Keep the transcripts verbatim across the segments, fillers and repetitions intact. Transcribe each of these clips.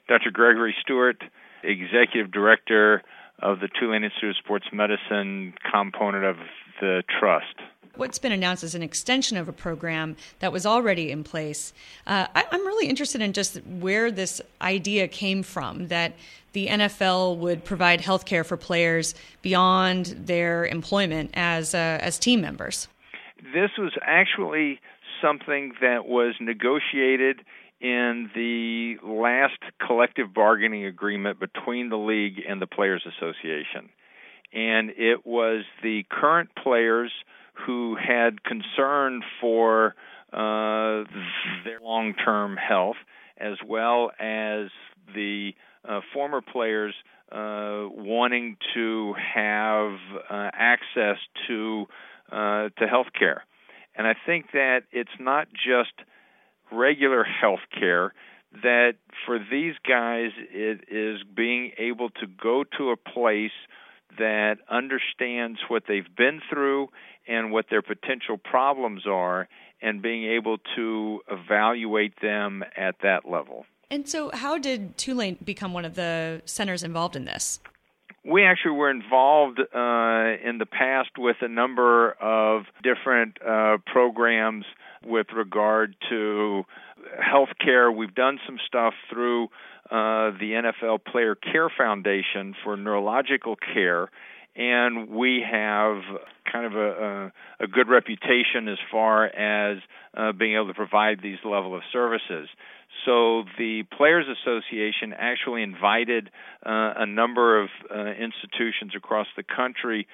Doctor Gregory Stewart, Executive Director of the Tulane Institute of Sports Medicine component of the Trust. What's been announced as an extension of a program that was already in place. Uh, I, I'm really interested in just where this idea came from, that the N F L would provide health care for players beyond their employment as uh, as team members. This was actually something that was negotiated in the last collective bargaining agreement between the league and the Players Association. And it was the current players who had concern for uh, their long-term health, as well as the uh, former players uh, wanting to have uh, access to uh, to health care. And I think that it's not just regular health care, that for these guys it is being able to go to a place that understands what they've been through and what their potential problems are, and being able to evaluate them at that level. And so how did Tulane become one of the centers involved in this? We actually were involved uh, in the past with a number of different uh, programs with regard to health care. We've done some stuff through uh, the N F L Player Care Foundation for neurological care, and we have kind of a, a, a good reputation as far as uh, being able to provide these level of services. So the Players Association actually invited uh, a number of uh, institutions across the country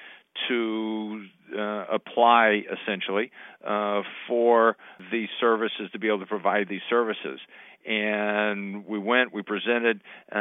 to uh, apply, essentially, uh, for these services, to be able to provide these services. And we went, we presented, uh,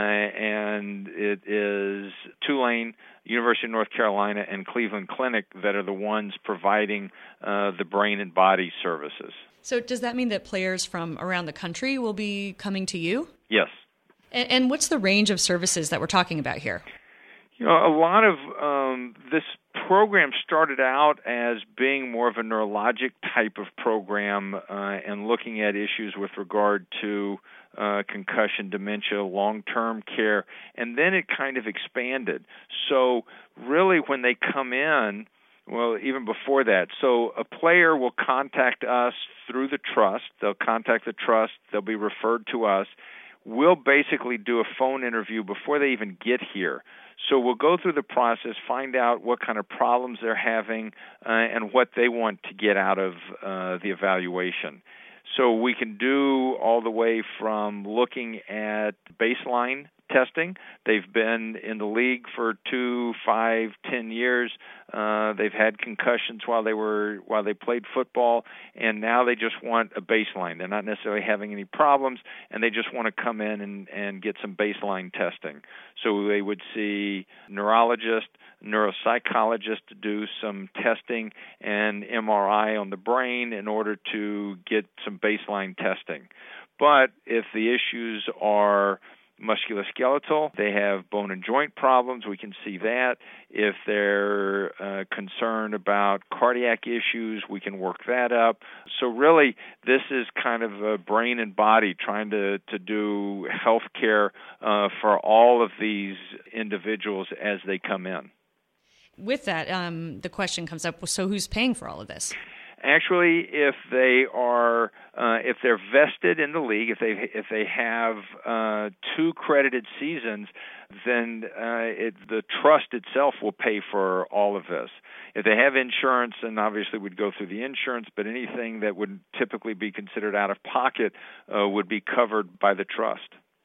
and it is Tulane, University of North Carolina, and Cleveland Clinic that are the ones providing uh, the brain and body services. So does that mean that players from around the country will be coming to you? Yes. And, and what's the range of services that we're talking about here? You know, a lot of um, this program started out as being more of a neurologic type of program uh, and looking at issues with regard to uh, concussion, dementia, long-term care, and then it kind of expanded. So really when they come in, well, even before that, so a player will contact us through the trust. They'll contact the trust. They'll be referred to us. We'll basically do a phone interview before they even get here. So we'll go through the process, find out what kind of problems they're having, uh, and what they want to get out of uh, the evaluation. So we can do all the way from looking at baseline testing. They've been in the league for two, five, ten years. Uh, they've had concussions while they were while they played football, and now they just want a baseline. They're not necessarily having any problems, and they just want to come in and, and get some baseline testing. So they would see neurologists, neuropsychologists to do some testing and M R I on the brain in order to get some baseline testing. But if the issues are musculoskeletal, they have bone and joint problems, we can see that. If they're uh, concerned about cardiac issues, we can work that up. So really, this is kind of a brain and body trying to, to do health care uh, for all of these individuals as they come in. With that, um, the question comes up, so who's paying for all of this? Actually, if they are, uh, if they're vested in the league, if they if they have uh, two credited seasons, then uh, it, the trust itself will pay for all of this. If they have insurance, then obviously we'd go through the insurance, but anything that would typically be considered out of pocket uh, would be covered by the trust.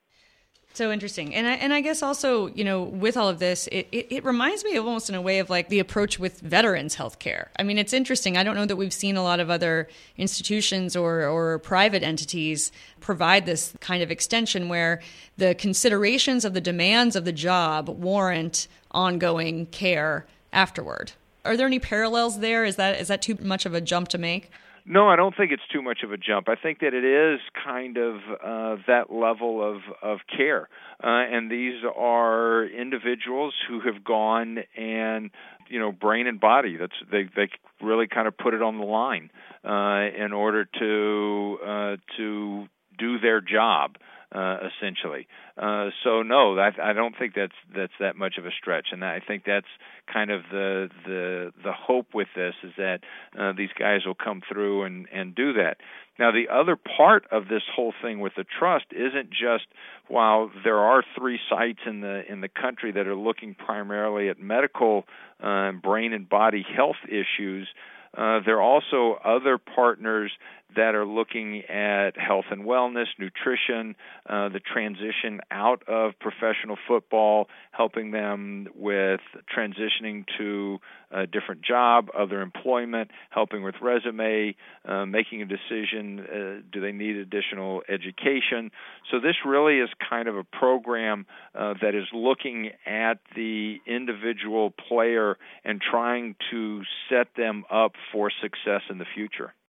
So interesting. And I, and I guess also, you know, with all of this, it, it, it reminds me of almost in a way of like the approach with veterans healthcare. I mean, it's interesting. I don't know that we've seen a lot of other institutions or, or private entities provide this kind of extension where the considerations of the demands of the job warrant ongoing care afterward. Are there any parallels there? Is that is that too much of a jump to make? No, I don't think it's too much of a jump. I think that it is kind of uh, that level of, of care. Uh, and these are individuals who have gone and, you know, brain and body, that's they, they really kind of put it on the line uh, in order to uh, to do their job. uh, essentially. Uh, so no, I, I don't think that's that's that much of a stretch, and I think that's kind of the the the hope with this is that uh, these guys will come through and and do that. Now, the other part of this whole thing with the trust isn't just while there are three sites in the in the country that are looking primarily at medical uh, brain and body health issues. Uh, there are also other partners that are looking at health and wellness, nutrition, uh, the transition out of professional football, helping them with transitioning to a different job, other employment, helping with resume, uh, making a decision, uh, do they need additional education? So this really is kind of a program uh, that is looking at the individual player and trying to set them up for success in the future.